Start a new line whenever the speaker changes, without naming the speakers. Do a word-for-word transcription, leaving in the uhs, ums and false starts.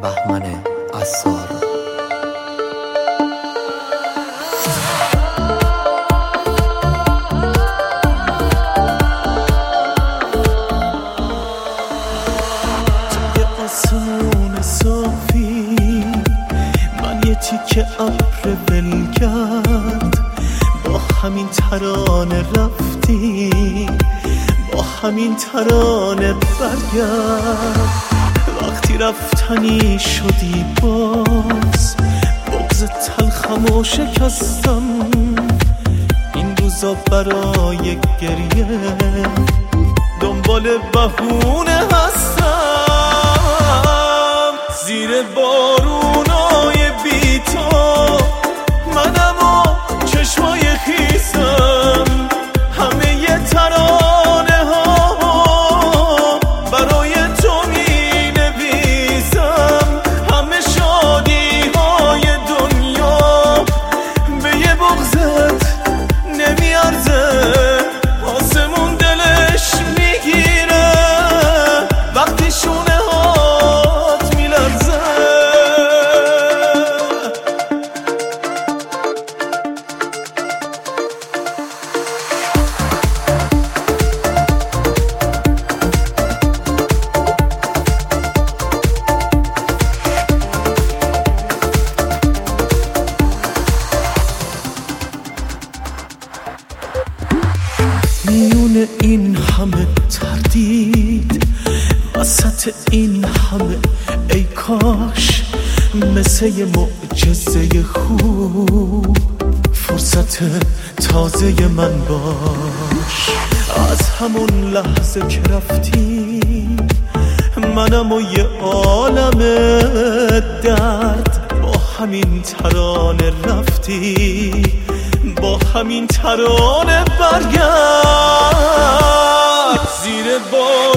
بهمن عصار.
توی آسمون صافی من یه تیکه ابر ول کرد، با همین ترانه رفتی، با همین ترانه برگرد. وقتی رفتنی شدی باز بغض تلخم و شکستم، این روزا برای گریه دنبال بهونه هستم. زیر بارونای بی تو منم و چشمای خیسم، همه ی ترانه ها برای تو می نویسم، همه شادی های دنیا به یه بغضت نمی ارزه. آسمون دلش میگیره وقتی شونه هات میلرزه. میون این همه تردید، وسط این همه ای کاش مثل یه معجزه خوب فرصت تازه من باش. از همون لحظه که رفتی منم و یه عالم درد، با همین ترانه رفتی، با همین ترانه برگرد. زیر بار